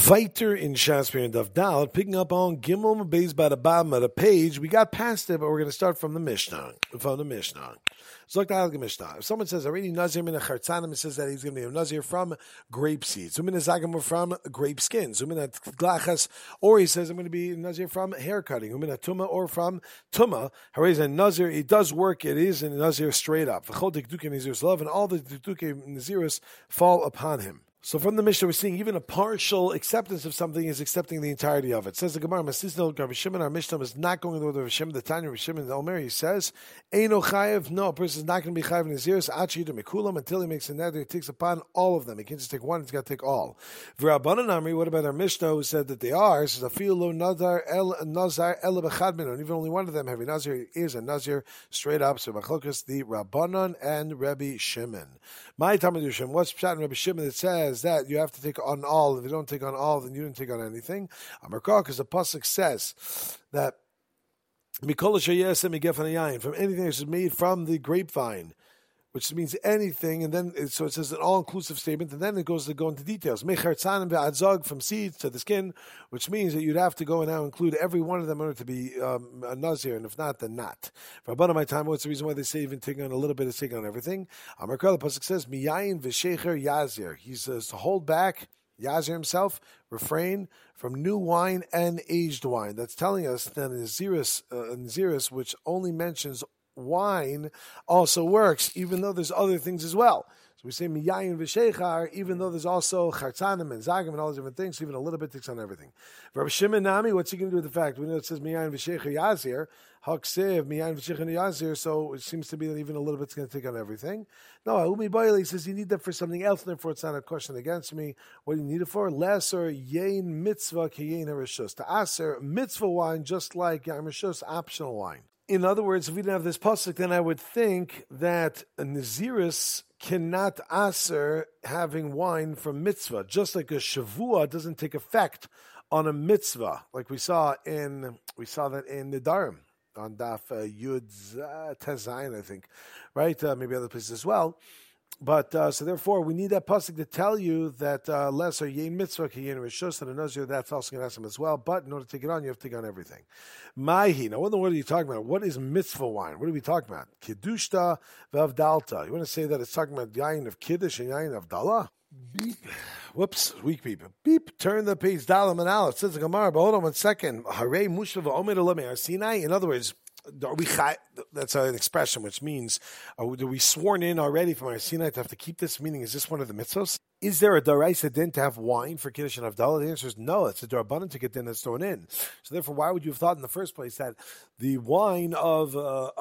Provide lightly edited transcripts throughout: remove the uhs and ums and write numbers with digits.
Weiter in Shasper and Davdal, picking up on Gimel Beis by the bottom of the page. We got past it, but we're going to start from the Mishnah. So Mishnah. If someone says already Nazir min a Chartzanim, it says that he's going to be a Nazir from grape seeds. Zumin a Zagam from grape skin. Zumin a Glachas, or he says I'm going to be a Nazir from hair cutting. Zumin a Tuma or from Tuma. However, a Nazir, it does work. It is a Nazir straight up. V'chol Dikdukim Nazirus love, and all the Dikdukim Nazirus fall upon him. So from the Mishnah, we're seeing even a partial acceptance of something is accepting the entirety of it. Says the Gemara, Masisno Rabbi Shimon, our Mishnah was not going to the Rabbi Shimon, the Tanya Rabbi Shimon, the Omer, he says, Eino Chayev, no, a person is not going to be Chayev in Naziris, Achidu Mikulam, until he makes a neder, he takes upon all of them. He can't just take one, he's got to take all. V'Rabbanan Amri, what about our Mishnah who said that they are? It says, Afilu lo Nazar el Bechad Minon, even only one of them, every Nazir is a Nazir straight up. So Machlokas, the Rabbanan and Rabbi Shimon. My Tamadushim, what's Pshat in Rabbi Shimon that says that you have to take on all. If you don't take on all, then you didn't take on anything. Amarkah, because the pasuk says that from anything that is made from the grapevine, which means anything, and then so it says an all-inclusive statement, and then it goes to go into details. From seeds to the skin, which means that you'd have to go and now include every one of them in order to be a Nazir, and if not, then not. For about my time, what's the reason why they say even taking on a little bit is taking on everything? Amarkah, the pasuk says, Miyayin v'shecher yazir. He says to hold back, Yazir himself, refrain from new wine and aged wine. That's telling us that Naziris, which only mentions wine, also works, even though there's other things as well. So we say miyayin v'sheichar, even though there's also chartzanim and zagim and all those different things, so even a little bit takes on everything. Rabbi Shimon Nami, what's he going to do with the fact? We know it says miyayin v'sheichar yazir, haksiv miyayin v'sheichar yazir, so it seems to be that even a little bit's going to take on everything. No, Umi Boyle says you need that for something else, and therefore it's not a question against me. What do you need it for? Lesser yain mitzvah kiyain harishus. To aser mitzvah wine, just like yain harishus, optional wine. In other words, if we didn't have this pasuk, then I would think that a Naziris cannot aser having wine from mitzvah, just like a shavua doesn't take effect on a mitzvah, like we saw that in Nedarim on Daf Yud Tezayin, I think, right? Maybe other places as well. But so therefore, we need that pasuk to tell you that lesser yein mitzvah ki yein rishus, and a nazir, that's also going to ask him as well. But in order to take it on, you have to take on everything. Maihi. Now, what are you talking about? What is mitzvah wine? What are we talking about? Kiddushta v'avdalta. You want to say that it's talking about yain of kiddush and yain of dala? Beep. Whoops, weak beep. Beep. Turn the page. Dalam and aleph. Says the Gemara. But hold on 1 second. Hare mushav omer olamei Sinai. In other words, that's an expression which means, are we sworn in already from our Sinai to have to keep this? Meaning, is this one of the mitzvos? Is there a daraisa din to have wine for Kiddush and Havdalah? The answer is no. It's a darabanan to get din that's thrown in. So therefore, why would you have thought in the first place that the wine of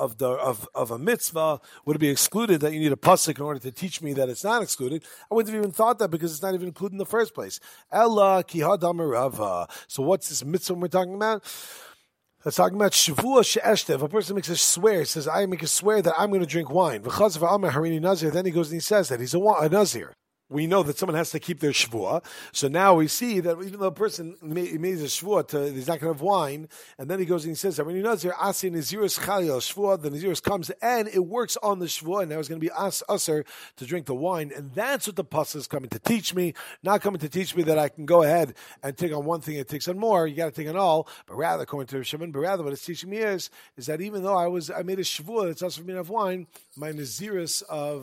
a mitzvah would be excluded, that you need a pasuk in order to teach me that it's not excluded? I wouldn't have even thought that because it's not even included in the first place. Ella kihadam rava. So what's this mitzvah we're talking about? That's talking about Shavua She'eshte. If a person makes a swear, he says, I make a swear that I'm going to drink wine. Then he goes and he says that he's a Nazir. We know that someone has to keep their shvuah. So now we see that even though a person made a shvuah, he's not going to have wine, and then he goes and he says that when you're Nazir, Asi Nazirus Chalil shvuah, the Nazirus comes and it works on the shvuah, and now it's going to be usher to drink the wine, and that's what the pasuk is coming to teach me, not coming to teach me that I can go ahead and take on one thing and it takes on more. You got to take on all, but rather, according to Shimon, what it's teaching me is that even though I made a shvuah, it's also for me to have wine. My Nazirus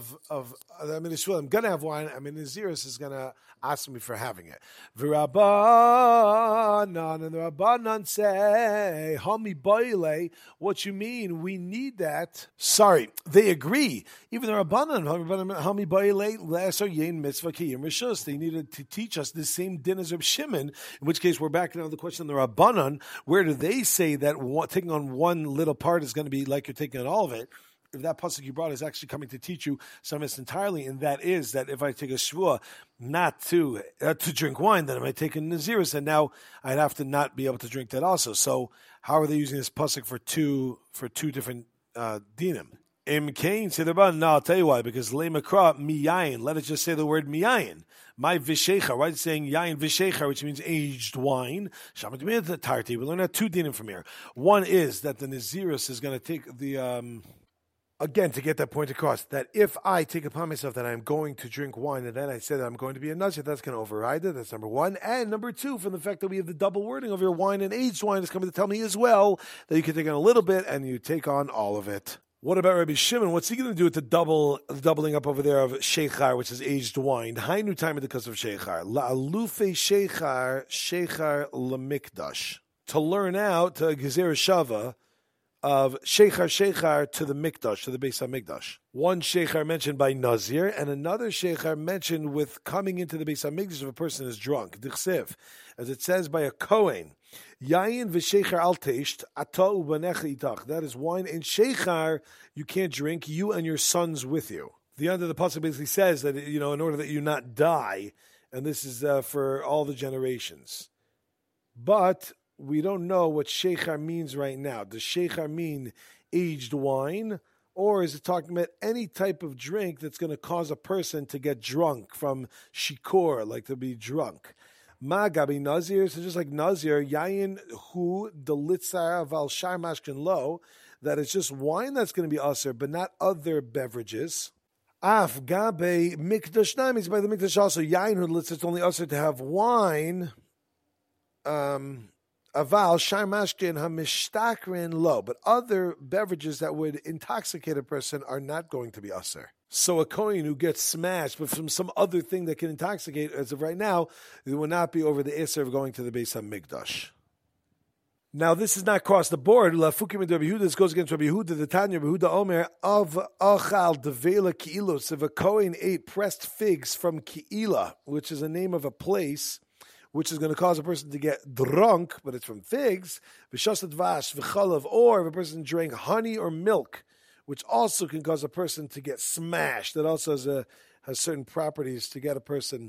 I made a shvuah, I'm going to have wine. I mean, Naziris is going to ask me for having it. V'Rabbanan, and the Rabbanan say, Hami Baile, what you mean? We need that. Sorry, they agree. Even the Rabbanan, Hami Baile, Lesser Yein Mitzvah Kiyim Rishus, they needed to teach us the same din as Reb Shimon, in which case we're back now to the question of the Rabbanan, where do they say that taking on one little part is going to be like you're taking on all of it? If that pasuk you brought is actually coming to teach you something entirely, and that is that if I take a shvuah not to drink wine, then I might take a naziris, and now I'd have to not be able to drink that also. So how are they using this pasuk for two different dinim? Im kain say the Rabban. No, I'll tell you why. Because lemakra miyayin. Let us just say the word miyayin. My vishecha, right? It's saying yayin vishecha, which means aged wine. Shamat tarti. We learn that two dinim from here. One is that the naziris is going to take the Again, to get that point across, that if I take upon myself that I'm going to drink wine and then I say that I'm going to be a nazir, that's going to override it. That's number one. And number two, from the fact that we have the double wording of your wine and aged wine is coming to tell me as well that you can take on a little bit and you take on all of it. What about Rabbi Shimon? What's he going to do with the doubling up over there of sheichar, which is aged wine? Hainu time because of sheichar. La'alufe sheichar lamikdash. To learn out, to gezer shava, of sheichar to the mikdash, to the Beis HaMikdash. One sheichar mentioned by Nazir, and another sheichar mentioned with coming into the Beis HaMikdash if a person is drunk. Dichsev, as it says by a Kohen, Yayin v'sheichar al teisht, ata u'banecha itach. That is wine and sheichar you can't drink, you and your sons with you. The end of the pasuk basically says that, in order that you not die, and this is for all the generations. But we don't know what sheichar means right now. Does sheichar mean aged wine, or is it talking about any type of drink that's going to cause a person to get drunk from shikor, like to be drunk? Ma gabi nazir, so just like nazir, yayin hu delitzar val shar mashkin lo, that it's just wine that's going to be aser, but not other beverages. Af gabe mikdash means by the mikdash also yayin hu delitzar, it's only aser to have wine. Aval sharmashkin hamishtakrin lo, but other beverages that would intoxicate a person are not going to be aser. So a kohen who gets smashed, but from some other thing that can intoxicate, as of right now, it will not be over the iser of going to the Beis HaMikdash. Now, this is not across the board. Lafukim and Rabbi Yehuda. This goes against Rabbi Yehuda. The Tanya Rabbi Yehuda Omer of achal devela ki'ilos. If a kohen ate pressed figs from Ki'ila, which is a name of a place, which is going to cause a person to get drunk, but it's from figs, v'shasat vash v'chalav, or if a person drank honey or milk, which also can cause a person to get smashed. That also has certain properties to get a person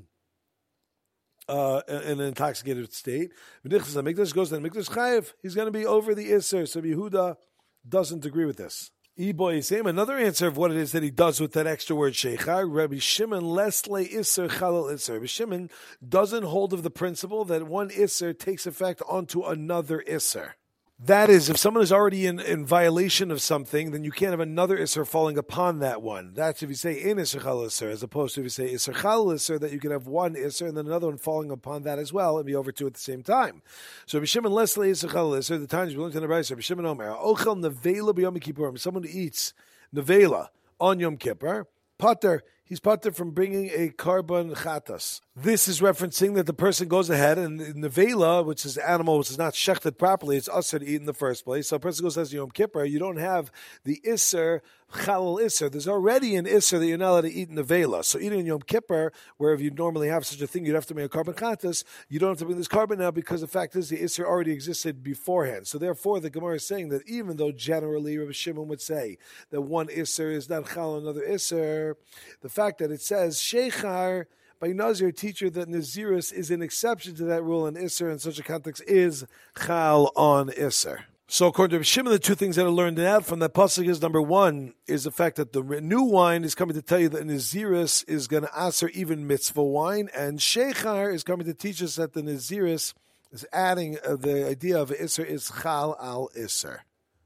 in an intoxicated state. Goes to the mikdash chayiv. He's going to be over the iser. So Yehuda doesn't agree with this. Another answer of what it is that he does with that extra word sheichar. Rabbi Shimon lesle iser chalal iser. Rabbi Shimon doesn't hold of the principle that one iser takes effect onto another iser. That is, if someone is already in violation of something, then you can't have another iser falling upon that one. That's if you say in iser chalal iser, as opposed to if you say iser chalal iser, that you can have one iser and then another one falling upon that as well and be over two at the same time. So Rabbi Shimon lesle iser chalal iser. The times we learned in the Brayso, Rabbi Shimon Omer ochel nevela b'yom kippurim. Someone who eats nevela on Yom Kippur, pater. He's pater from bringing a carbon chatas. This is referencing that the person goes ahead and nevela, which is animal which is not shechted properly, it's usher to eat in the first place. So a person goes as Yom Kippur, you don't have the iser chalal iser. There's already an iser that you're not allowed to eat nevela. So eating in Yom Kippur, where if you normally have such a thing, you'd have to make a carbon chatas. You don't have to bring this carbon now because the fact is the iser already existed beforehand. So therefore, the Gemara is saying that even though generally Rabbi Shimon would say that one iser is not chal, another iser, the fact that it says sheichar by Nazir, teacher that Naziris is an exception to that rule, and Isser in such a context is Chal on Isser. So according to Rabbi Shimon, the two things that are learned out from that pasuk is, number one, is the fact that the new wine is coming to tell you that Naziris is going to answer even mitzvah wine, and Sheichar is coming to teach us that the Naziris is adding the idea of Isser is Chal al Isser.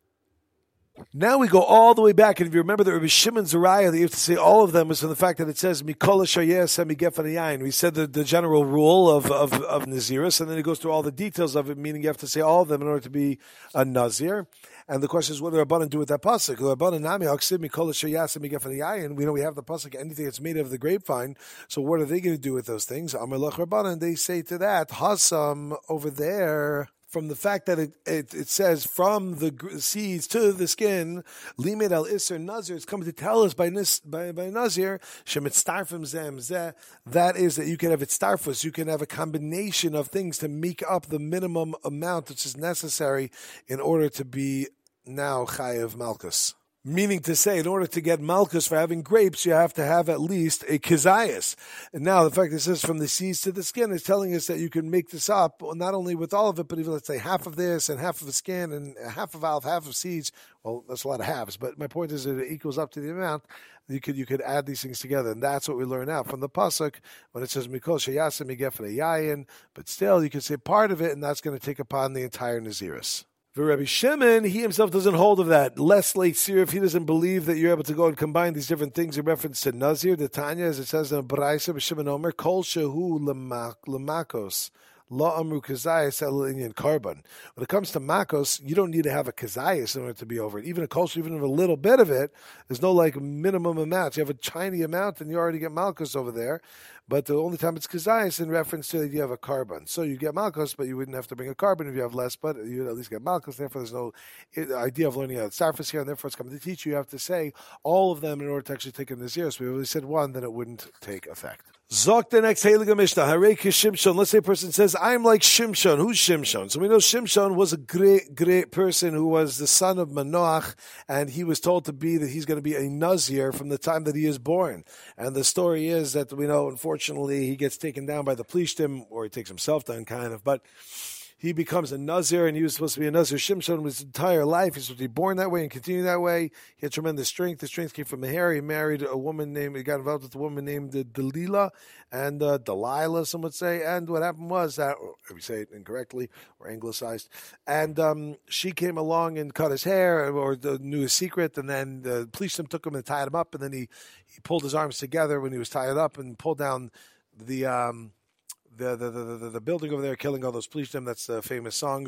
Now we go all the way back, and if you remember the Rabbi Shimon Zariah, that you have to say all of them is from the fact that it says Mikola Shayeh Semi Gefanayayin. We said the general rule of Naziris, and then it goes through all the details of it, meaning you have to say all of them in order to be a Nazir. And the question is, what do Rabbanan do with that pasuk? Rabbanan Nami Aksid Mikola Shayeh Semi Gefanayayin. We know we have the pasuk, anything that's made of the grapevine. So what are they going to do with those things? Amar Lach Rabbanan, they say to that Hasam over there. From the fact that it says from the seeds to the skin, limed al iser nazir, it's coming to tell us by nazir shemitztarfim zem zeh. That is that you can have itztarfus, you can have a combination of things to make up the minimum amount which is necessary in order to be now chayav malchus. Meaning to say, in order to get malchus for having grapes, you have to have at least a kizayas. And now the fact that it says from the seeds to the skin is telling us that you can make this up, not only with all of it, but even let's say half of this and half of the skin and half of olive, half of seeds. Well, that's a lot of halves, but my point is that it equals up to the amount. You could add these things together, and that's what we learn out from the pasuk when it says mikol sheyasem migefne yayin. But still, you can say part of it, and that's going to take upon the entire naziris. For Rabbi Shimon, he himself doesn't hold of that. Less late seer, if he doesn't believe that you're able to go and combine these different things in reference to Nazir, the Tanya, as it says in Baraisa, Shimon Omer, Kol Shehu Lamakos. La amru kazayas el inyan carbon. When it comes to makos, you don't need to have a kazayas in order to be over it. Even a kosher, even a little bit of it, there's no like minimum amount. You have a tiny amount, and you already get malchus over there. But the only time it's kazayas in reference to that you have a carbon. So you get malchus, but you wouldn't have to bring a carbon if you have less. But you'd at least get malchus. Therefore, there's no idea of learning out of surface here, and therefore it's coming to teach you. You have to say all of them in order to actually take a nazir. So we only said one, then it wouldn't take effect. Zok the next Heilige Mishnah. Harei Shimshon. Let's say a person says, I'm like Shimshon. Who's Shimshon? So we know Shimshon was a great person who was the son of Manoach, and he was told to be that he's going to be a Nazir from the time that he is born. And the story is that we know, unfortunately, he gets taken down by the Plishtim, or he takes himself down, kind of, but he becomes a Nazir, and he was supposed to be a Nazir. Shimshon his entire life, he's supposed to be born that way and continue that way. He had tremendous strength. The strength came from Meher. He married a woman he got involved with a woman named Delilah, and Delilah, some would say. And what happened was that, if we say it incorrectly or anglicized, and she came along and cut his hair, or knew his secret, and then the policeman took him and tied him up, and then he pulled his arms together when he was tied up and pulled down the building over there, killing all those plishtim. That's the famous song.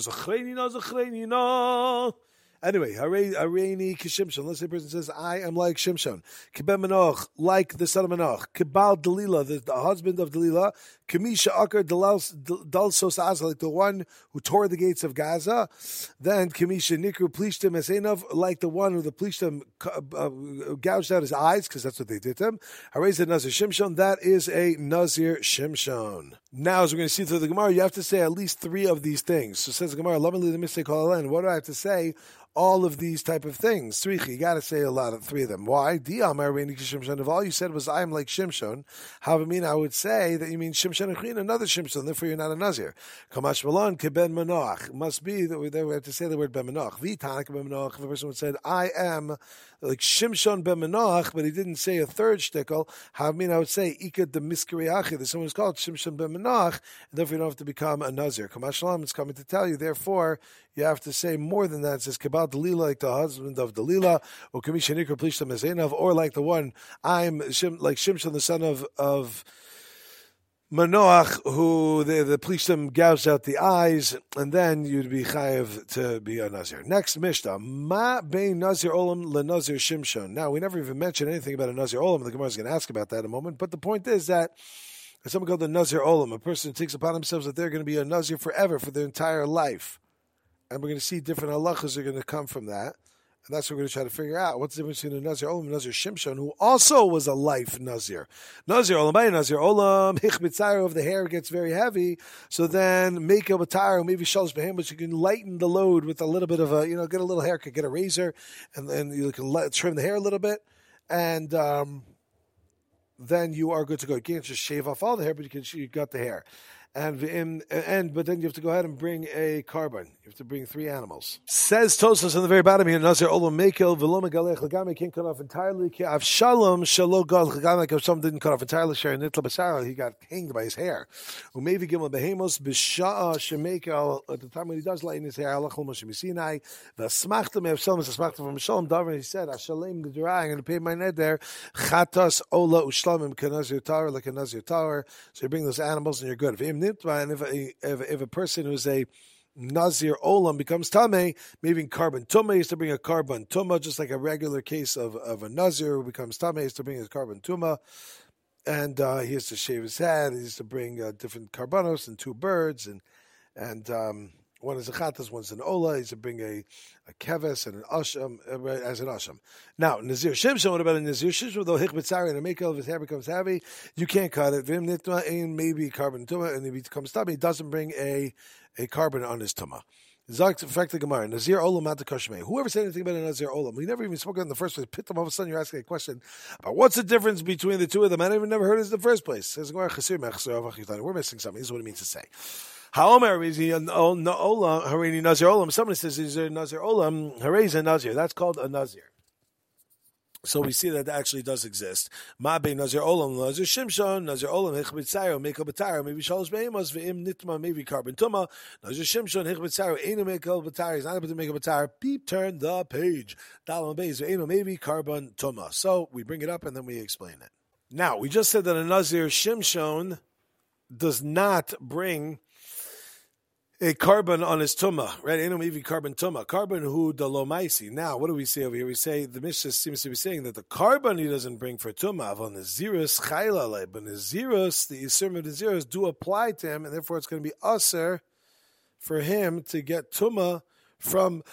Anyway, Hareini Kishimshon. Let's say a person says, I am like Shimshon. Kibem Manoch, like the son of Manoch. Kibal Delilah, the husband of Delilah. Kamisha Akar Dalsos Azal, like the one who tore the gates of Gaza. Then Kamisha Nikru Plishtim Esenov, like the one who the Plishtim gouged out his eyes, because that's what they did to him. Harei Nazir Shimshon, that is a Nazir Shimshon. Now, as we're going to see through the Gemara, you have to say at least three of these things. So says the Gemara, what do I have to say? All of these type of things. You got to say a lot of three of them. Why? If all you said was, I am like Shimshon, I would say that you mean Shimshon and another Shimshon, therefore you're not a Nazir. Kamash Malon, Keben Manoach. Must be that we have to say the word Ben Manoach. V'tanak Ben Manoach, if a person would say, I am like Shimshon Ben Manoach, but he didn't say a third shtickle, I would say, Ikad the Miskriachi, there's someone who's called Shimshon Ben Manoach, and therefore you don't have to become a Nazir. Kamash Malon is coming to tell you, therefore, you have to say more than that. It says, Kabal Delilah, like the husband of Delilah, or Kamisha Nikra Plishtam Ezenav, or like the one, I'm like Shimshon, the son of Manoach, who the Plishtam gouged out the eyes, and then you'd be chayev to be a Nazir. Next Mishnah, Ma bein Nazir Olam le Nazir Shimshon. Now, we never even mentioned anything about a Nazir Olam. The Gemara is going to ask about that in a moment, but the point is that there's something called the Nazir Olam, a person who takes upon themselves that they're going to be a Nazir forever, for their entire life. And we're going to see different halachas are going to come from that. And that's what we're going to try to figure out. What's the difference between a Nazir Olam and Nazir Shimshon, who also was a life Nazir. Nazir Olam, by Nazir Olam, Hich Mitzayro, if the hair gets very heavy, so then make a Batayro, maybe Shalosh Behem, but you can lighten the load with a little bit of get a little haircut, get a razor, and then you can trim the hair a little bit, and then you are good to go. You can't just shave off all the hair, but you got the hair. But then you have to go ahead and bring a carbon. You have to bring 3 animals. Says Tosfos on the very bottom here, Nazir Olam Mekel V'lo Megalech L'gamei can't cut off entirely. Avshalom Shalo Gal L'gamei Avshalom didn't cut off entirely. Sharon Nitla Basara, he got hanged by his hair. Umevi Gimel Behemos B'Sha'a Shemekel, at the time when he does lighten his hair, Alach Moshe Misinai V'Smachtem Avshalom is a Smachtem from Shalom Davar. He said, Ashalem L'Dirai, I'm going to pay my net there. Chatas Ola Ushlamim K'Nazir Tower, like a Nazir Tower. So you bring those animals and you're good. And if a person who's a Nazir Olam becomes Tameh, maybe carbon Tumah, he has to bring a carbon Tumah, just like a regular case of a Nazir who becomes Tameh, he has to bring his carbon Tumah, and he has to shave his head, he has to bring different carbonos and 2 birds, and one is a chatas, one's an ola. He's to bring a keves and an asham as an asham. Now, Nazir Shimshon, what about a Nazir Shimshon? Though hikmitzari and a makel, if his hair becomes heavy, you can't cut it. Vim nitma and maybe carbon tuma, and if he becomes tummy, he doesn't bring a carbon on his tuma. Zakt effect the Gemara. Nazir Olam at the Kashmei. Whoever said anything about a Nazir Olam? We never even spoke in the first place. Pit them all of a sudden you're asking a question about what's the difference between the two of them. I never heard it in the first place. Says Gemara, we're missing something. This is what it means to say. Haomer is Olam Harini Nazir Olam. Somebody says he's a Nazir Olam. Harei is a Nazir. That's called a Nazir. So we see that actually does exist. Ma'be Nazir Olam, Nazir Shimshon, Nazir Olam, Hechbet Sayo, Mekel B'Tayro, maybe Shalosh Be'emos, Ve'im Nitma, maybe Carbon Tuma, Nazir Shimshon, Hechbet Sayo, Eino Mekel B'Tayro, he's not able to make a B'Tayro, beep, turn the page. Dalam Be'ez, Ve'ino, maybe Carbon Tuma. So we bring it up and then we explain it. Now, we just said that a Nazir Shimshon does not bring a carbon on his tumah, right? Ain't maybe carbon tumah, carbon who the lomaisi. Now, what do we say over here? We say the Mishnah seems to be saying that the carbon he doesn't bring for tumah on the zirus chayla, but the zirus, the isurim of the zirus do apply to him, and therefore it's going to be aser for him to get tumah from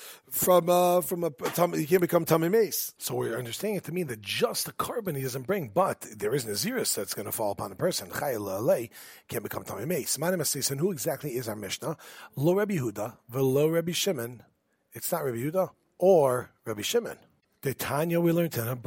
a he can't become tummy mace. So we're understanding it to mean that just the carbon he doesn't bring, but there is nazirus that's going to fall upon a person. Chayla alei can't become tummy mace. My name is Seisan. Who exactly is our Mishnah? Lo Rabbi Huda, velo Rabbi Shimon. It's not Rabbi Huda or Rabbi Shimon. The Tanya we learned in a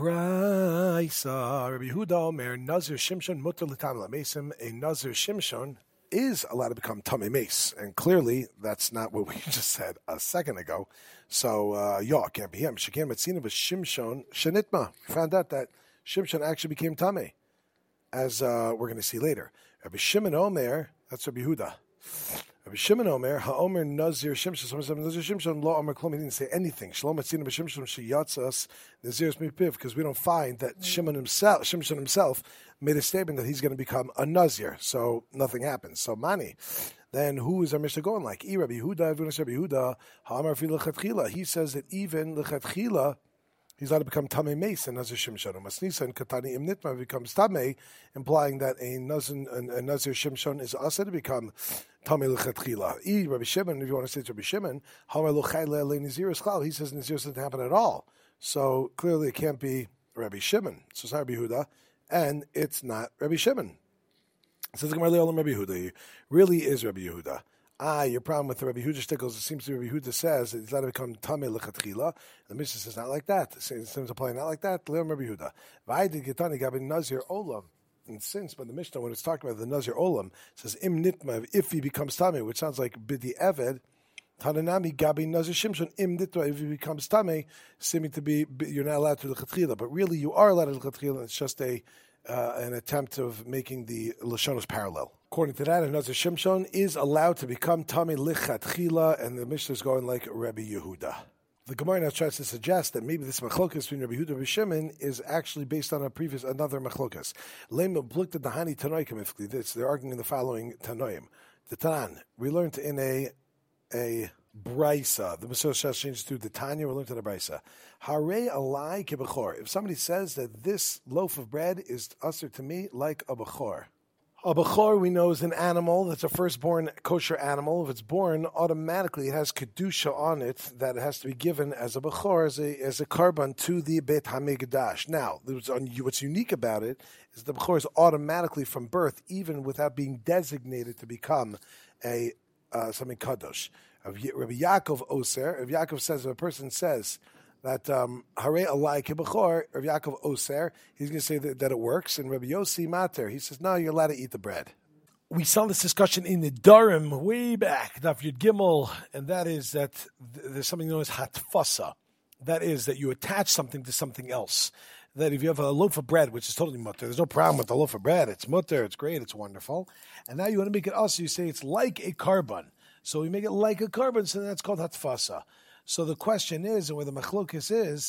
braysa. Rabbi Huda Omer Nazir Shimshon mutar l'tam lamesim. A Nazir Shimshon is allowed to become tummy mace, and clearly that's not what we just said a second ago. So, it can't be him. Shekem Metzina was Shimshon Shenitma. We found out that Shimshon actually became tummy, as we're going to see later. Rabbi Shimon Omer, that's Rabbi Huda. Rabbi Shimon Omer, HaOmer Nazir Shimshon. Someone said Nazir Shimshon Lo Omer Klum. He didn't say anything. Shalom Metzina b'Shimshon sheyatzas Nazirus Mipiv, because we don't find that Shimshon himself made a statement that he's going to become a Nazir. So nothing happens. So Mani, then who is our Mishnah going like? Rabbi Yehuda, everyone is Rabbi Yehuda, Ha'amar fi l'chatchila. He says that even l'chatchila, he's allowed to become Tamei Mace and Nazir Shimshon. Masnisa and Katani Im Nitma becomes Tamei, implying that a Nazir Shimshon is also to become Tamei l'chatchila. Rabbi Shimon, if you want to say it's Rabbi Shimon, Ha'amar lo chayla le Nazirus Klal. He says Nazirus doesn't happen at all. So clearly it can't be Rabbi Shimon. So it's not Rabbi Yehuda. And it's not Rabbi Shimon. Says the Gemara Le'olam Rabbi Yehuda. Really is Rabbi Yehuda. Your problem with the Rabbi Yehuda shtickles, it seems to Rabbi Yehuda says that he's allowed to become Tamei l'chatchila. The Mishnah says not like that. It seems to apply not like that. Le'olam Rabbi Yehuda. V'ayid getani gabi Nazir Olam. And since, but the Mishnah, when it's talking about the Nazir Olam, it says Im Nitma, if he becomes Tamei, which sounds like Bidi Eved, Tananami Gabi Nazir Shimshon Im Nitma, if he becomes Tamei, seeming to be, you're not allowed to l'chatchila. But really, you are allowed to l'chatchila. It's just an attempt of making the Lashonos parallel. According to that, a Nazir Shimshon is allowed to become Tamei l'chatchila, and the Mishnah is going like Rabbi Yehuda. The Gemara now tries to suggest that maybe this machlokas between Rabbi Yehuda and Rabbi Shimon is actually based on another machlokas. They're arguing the following Tanoim. The Tanan, we learned in a Brisa. The Masosha changes to the Tanya. We learned in a Brisa. Hare alai kebechor. If somebody says that this loaf of bread is usher to me like a bechor. A bechor, we know, is an animal that's a firstborn kosher animal. If it's born, automatically it has kedusha on it that it has to be given as a bechor, as a carbon to the Beit HaMikdash. Now, what's unique about it is the bechor is automatically from birth, even without being designated to become something kadosh. Rabbi Yaakov Oser, if Yaakov says, if a person says that Hare alai kebechor, Rabbi Yaakov Oser, he's going to say that it works. And Rabbi Yossi Mater, he says, no, you're allowed to eat the bread. We saw this discussion in the Durham way back, Daf Yud Gimel, and that is that there's something known as hatfasa. That is that you attach something to something else. That if you have a loaf of bread, which is totally mutter, there's no problem with the loaf of bread. It's mutter, it's great, it's wonderful. And now you want to make it also, you say it's like a carbon. So we make it like a carbon, so that's called hatfasa. So the question is, and where the machlokes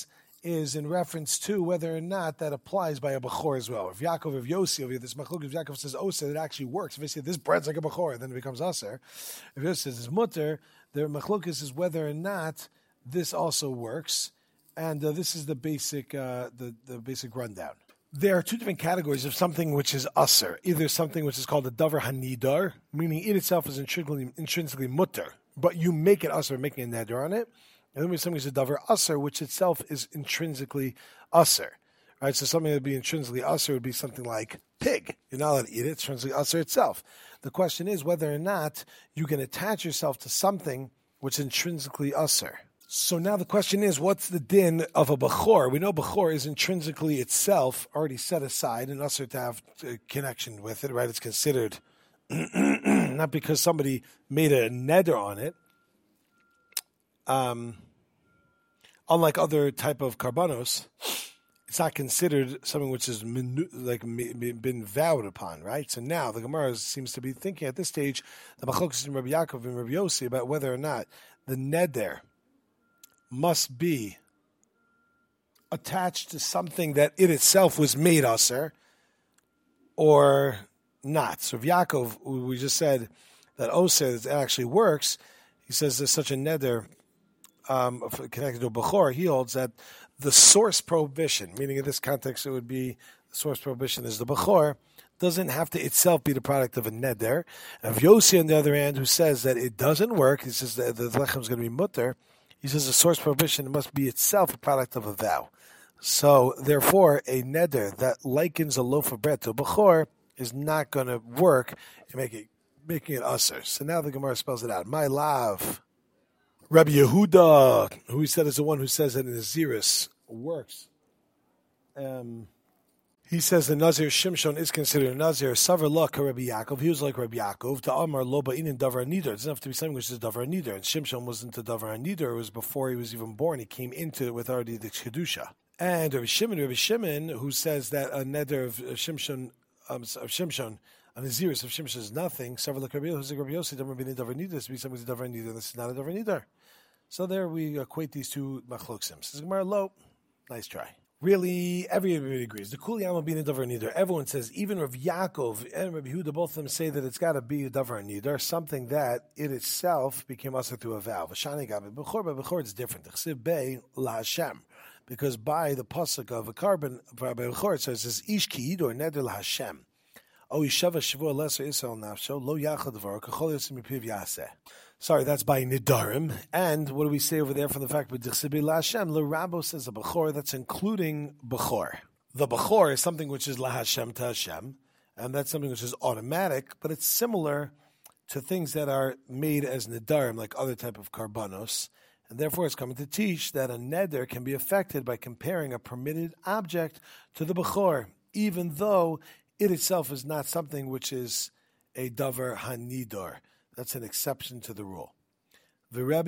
is in reference to whether or not that applies by a bechor as well. If Yaakov, if Yossi, if this machlokes, if Yaakov says oser, it actually works. If they say this bread's like a bechor, then it becomes aser. If Yossi says it's mutter, the machlokes is whether or not this also works. And this is the basic basic rundown. There are two different categories of something which is aser. Either something which is called a davar hanidar, meaning it itself is intrinsically mutter, but you make it aser, making a neder on it. And then there's something which is a davar aser, which itself is intrinsically aser. Right? So something that would be intrinsically aser would be something like pig. You're not allowed to eat it. It's intrinsically aser itself. The question is whether or not you can attach yourself to something which is intrinsically aser. So now the question is, what's the din of a bechor? We know bechor is intrinsically itself already set aside and usher to have a connection with it, right? It's considered not because somebody made a neder on it. Unlike other type of karbanos, it's not considered something which has been vowed upon, right? So now the Gemara seems to be thinking at this stage the Machlokes in Rabbi Yaakov and Rabbi Yossi about whether or not the neder must be attached to something that it itself was made aser or not. So Rabbi Yaakov, we just said that oser that actually works. He says there's such a neder connected to a bechor. He holds that the source prohibition, meaning in this context it would be the source prohibition is the bechor, doesn't have to itself be the product of a neder. And Yossi, on the other hand, who says that it doesn't work, he says that the lechem is going to be mutter. He says the source prohibition must be itself a product of a vow. So therefore, a neder that likens a loaf of bread to a bechor is not going to work in making it usher. So now the Gemara spells it out. My love. Rabbi Yehuda, who he said is the one who says that in Naziris works. He says the Nazir Shimshon is considered a Nazir. Savar Laka Rabbi Yaakov. He was like Rabbi Yaakov. The Amar Loba Inin Davar Nider. It doesn't have to be something which is Davar Nider. And Shimshon wasn't a Davar Nider. It was before he was even born. He came into it with already the Kedusha. And Rabbi Shimon, who says that a Neder of Shimshon, a Naziris of Shimshon is nothing. Savar Laka Rabbi Yossi, Rabbi Yossi, Davar Binin Davar Nider. This to be something with Davar Nider. This is not a Davar Nider. So there we equate these two machloksim. Says Gemara, lo, nice try. Really, everybody agrees. The Kuli Yama being a davar nidar. Everyone says, even Rav Yaakov and Rabbi Yehuda, both of them say that it's got to be a davar nidar, something that it itself became usher through a vow. V'shani gabe b'chor, but b'chor it's different. Chsiv bei la Hashem, because by the pasuk of a carbon by b'chor it says is ish ki or neder la Hashem. O yishava shavua lesser Yisrael nafsho lo yachad dvar kachol yosim mipiv yaseh. Sorry, that's by Nidarim. And what do we say over there from the fact that Dichsibi La Hashem, Le Rabo says a Bechor, that's including Bechor. The Bechor is something which is La Hashem to Hashem, and that's something which is automatic, but it's similar to things that are made as Nidarim, like other type of Karbanos, and therefore it's coming to teach that a Neder can be affected by comparing a permitted object to the Bechor, even though it itself is not something which is a Davar HaNidor. That's an exception to the rule. The Rabbi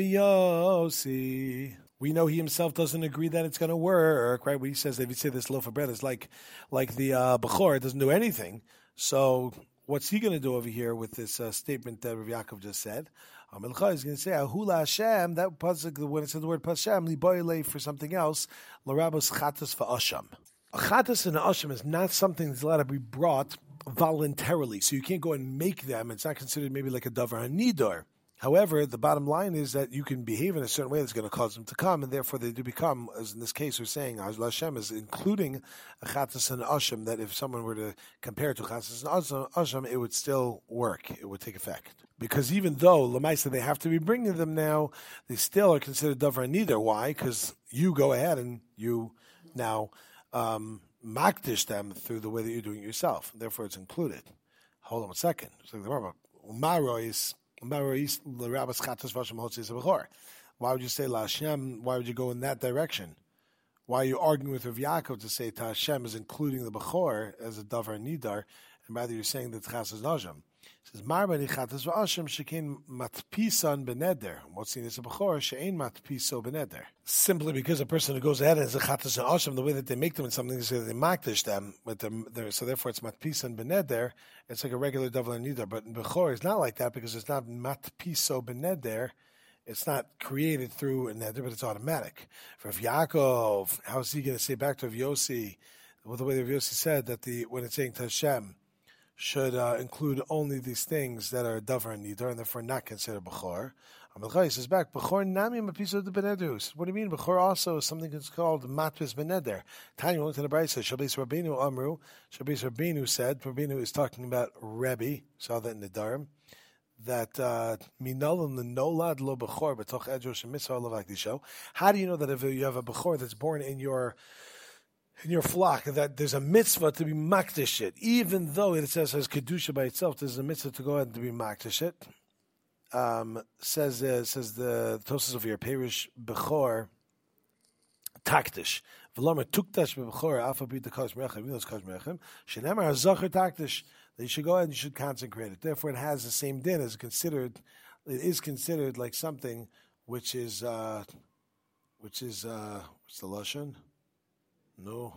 Yossi, we know he himself doesn't agree that it's going to work, right? When he says that if you say this loaf of bread is like the Bechor, it doesn't do anything. So what's he going to do over here with this statement that Rabbi Yaakov just said? He's going to say, Ahula Hashem, that pasuk, when it says the word Pashem, liboyle for something else, l'rabos chatas v'asham. A chatas and an asham is not something that's allowed to be brought voluntarily, so you can't go and make them. It's not considered maybe like a davar hanidor. However, the bottom line is that you can behave in a certain way that's going to cause them to come, and therefore they do become, as in this case we're saying, Hashem is including a chatas and asham, that if someone were to compare it to chatas and asham, it would still work, it would take effect. Because even though Lamaisa they have to be bringing them now, they still are considered davar hanidor. Why? Because you go ahead and you now makdish them through the way that you're doing it yourself. Therefore, it's included. Hold on a second. Why would you say La Hashem? Why would you go in that direction? Why are you arguing with Rav Yaakov to say Ta Hashem is including the Bechor as a davar nidar, and rather you're saying that Chas is Najam? It says Marbani Chatas v'Ashem shekin matpisan beneder. What's seen as a Bechor she'ein matpiso beneder. Simply because a person who goes ahead and is a Chatas and Ashem, the way that they make them in something is that they makdish them with them. So therefore it's matpisan beneder. It's like a regular davar nidar. But in Bechor it's not like that because it's not matpiso beneder. It's not created through a neder, but it's automatic. For Rav Yaakov, how is he going to say back to Rav Yossi? Well, the way Rav Yossi said that when it's saying to Hashem, should include only these things that are davar and nidar, and therefore not considered bechor. He says back, bechor nami mapiso de benedus. What do you mean? Bechor also is something that's called matvis beneder. Tanya went to the Brayso. Shabis Rabbeinu Amru. Shabis Rabbeinu said. Rabbeinu is talking about Rebbe. Saw that in the Darim. That minol and nolad lo bechor betoch edrosh mitzvah lo vakdisho. How do you know that if you have a bechor that's born in your flock, that there's a mitzvah to be makdish it, even though it says as kedusha by itself, there's a mitzvah to go ahead and to be makdish it. Says the Tosas of your Perish bechor takdish. V'lomer tukdash bechor alpha b'ita kosh merechem milos kosh merechem shenemar hazacher takdish. That you should go ahead and you should consecrate it. Therefore, it has the same din as considered. It is considered like something which is what's the lashon? No,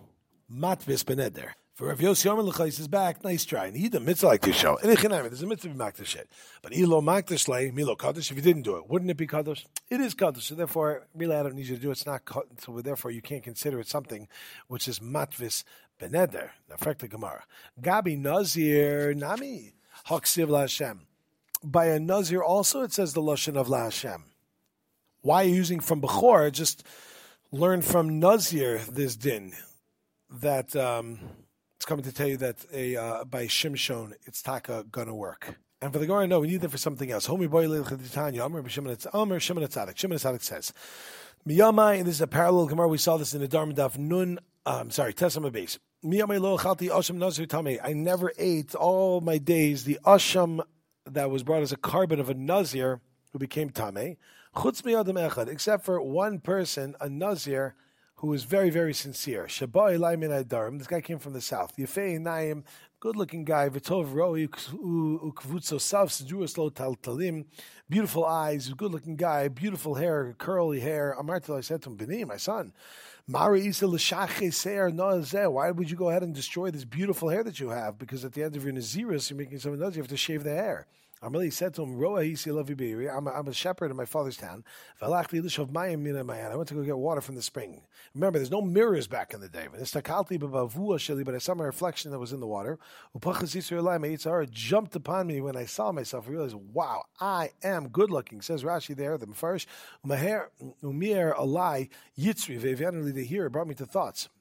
matvis beneder. For Rav Yossi Omer L'chais is back, nice try. And he the mitzvah like this show. And there's a mitzvah makdash shit. But ilo makdash lay, milo kaddish, if you didn't do it, wouldn't it be kaddish? It is kaddish. So therefore, really I don't need you to do it. It's not kaddish. So therefore you can't consider it something which is matvis beneder. Now, frekta Gemara. Gabi Nazir, nami, haksiv la Hashem. By a Nazir also it says the lashon of la Hashem. Why are you using from Bechor? Just learn from Nazir this din. That, it's coming to tell you that by Shimshon, it's taka gonna work. And for the Gemara, no, we need it for something else. Homi boy leilchaditanya, Amr Shimon Atzadik. Shimon Atzadik says, Miyamai, and this is a parallel Gemara. We saw this in the Dharma Daf Nun. Tesama base. Miyamai lo chalti asham nazir tamei. I never ate all my days the asham that was brought as a carbon of a nazir who became tamei. Chutz miyadam echad, except for one person, a nazir, who was very, very sincere. Shabai Lai Min Adarim. This guy came from the south. Yefei Naim, good-looking guy. V'tov Roi Ukvutso Sav Seduas Lo Taltalim. Beautiful eyes, good-looking guy, beautiful hair, curly hair. Amartil, I said to him, Bini, my son, Mari Isa L'Shache Seir Noazeh. Why would you go ahead and destroy this beautiful hair that you have? Because at the end of your Naziris, you're making something else. You have to shave the hair. Amalei said to him, Roa Hisi Lavi Beiri, I'm a shepherd in my father's town. I went to go get water from the spring. Remember, there's no mirrors back in the day. But I saw my reflection that was in the water. Jumped upon me when I saw myself. I realized, wow, I am good looking. Says Rashi there, the Mefarish. Umir Alai Yitzri Ve'vianuli the hear brought me to thoughts.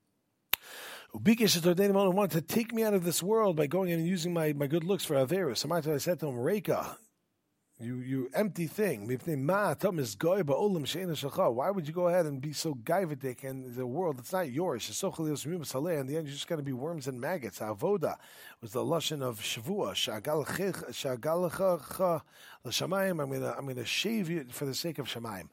Wanted to take me out of this world by going in and using my good looks for Averus. I said to him, Reka, you empty thing. Why would you go ahead and be so gaivadik in the world? It's not yours. In the end, you're just going to be worms and maggots. Avoda was the lashon of Shavua. I'm going to shave you for the sake of Shamayim.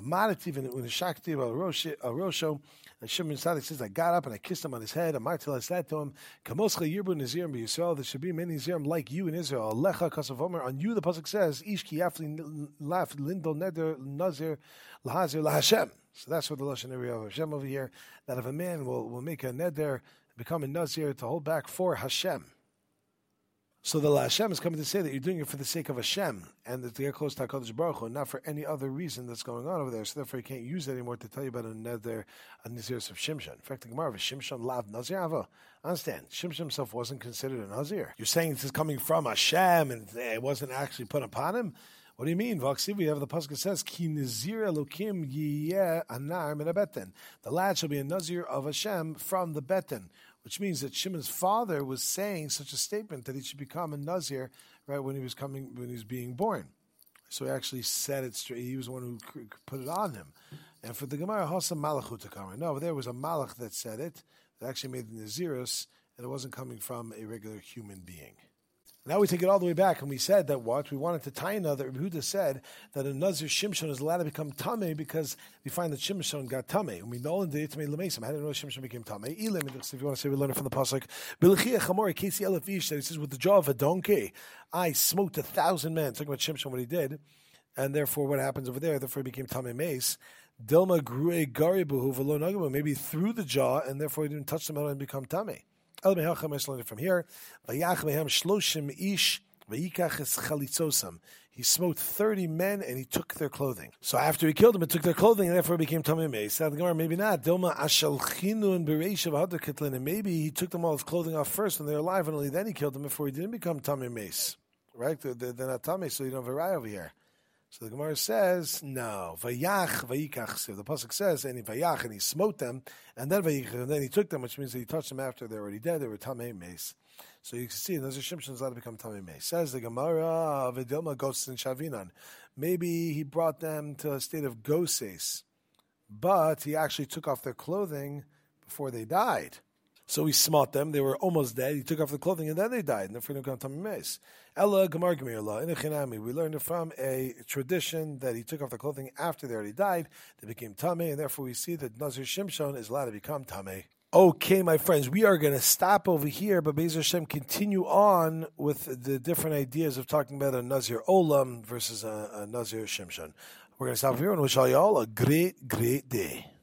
And Shimon Tzadik says, I got up and I kissed him on his head. I said to him, Kamoscha Yirbu Nazirim b'Yisrael. There should be many Nazirim like you in Israel. Alecha Kasavomer. On you, the pasuk says, Ish ki yafli laf lindol neder nazir lahazir lahashem. So that's what the lashon of Hashem over here. That if a man will make a neder, become a nazir to hold back for Hashem. So the Hashem is coming to say that you're doing it for the sake of Hashem and that to get close to HaKadosh Baruch Hu, not for any other reason that's going on over there. So therefore you can't use it anymore to tell you about a Nazir of Shimshon. In fact, the Gemara of Shimshon lav Nazir Ava. Understand, Shimshon himself wasn't considered a Nazir. You're saying this is coming from Hashem and it wasn't actually put upon him? What do you mean? Vaksiv, we have the pasuk that says, Ki Nazir Elokim yiyeh anar min ha-beten. The lad shall be a Nazir of Hashem from the Beten. Which means that Shimon's father was saying such a statement that he should become a Nazir right when he was being born. So he actually said it straight. He was the one who put it on him. And for the Gemara, Hasam Malachut to come. No, but there was a Malach that said it, that actually made the Nazirus, and it wasn't coming from a regular human being. Now we take it all the way back, and we said that what? We wanted to Taina, that Rabbi Huda said that a Nazir Shimshon is allowed to become Tameh because we find that Shimshon got Tameh. And we know in the Itmei L'Mesim, how did we know Shimshon became Tameh? If you want to say we learn it from the Pasuk, B'Lechia Chamor, Kesi Elef Ish, that he says, with the jaw of a donkey, I smoked 1,000 men, talking about Shimshon, what he did, and therefore what happens over there, therefore he became Tameh Mace. Dilma Grue Garibuhu V'lo Nagabu, maybe through the jaw, and therefore he didn't touch the metal and become Tameh. From here, he smote 30 men and he took their clothing. So after he killed them, he took their clothing and therefore became Tamei Meis. Maybe not. And maybe he took them all his clothing off first when they were alive and only then he killed them before he didn't become Tamei Meis. Right? They're not Tamei, so you don't have a raya over here. So the Gemara says, no, vayach vayikach. So the pasuk says, and he vayach, and he smote them, and then vayikach, and then he took them, which means that he touched them after they're already dead. They were tamei meis. So you can see, those are Shimshon's allowed to become tamei meis. Says the Gemara, v'dilma ghosts in shavinan. Maybe he brought them to a state of goses, but he actually took off their clothing before they died. So he smote them. They were almost dead. He took off the clothing and then they died. And therefore he became tamei meis. Ella Gemar Gemirla in a Chinami. We learned it from a tradition that he took off the clothing after they already died. They became tamei, and therefore we see that Nazir Shimshon is allowed to become tamei. Okay, my friends, we are going to stop over here, but Be'ez Hashem continue on with the different ideas of talking about a Nazir Olam versus a Nazir Shimshon. We're going to stop here and wish all y'all a great, great day.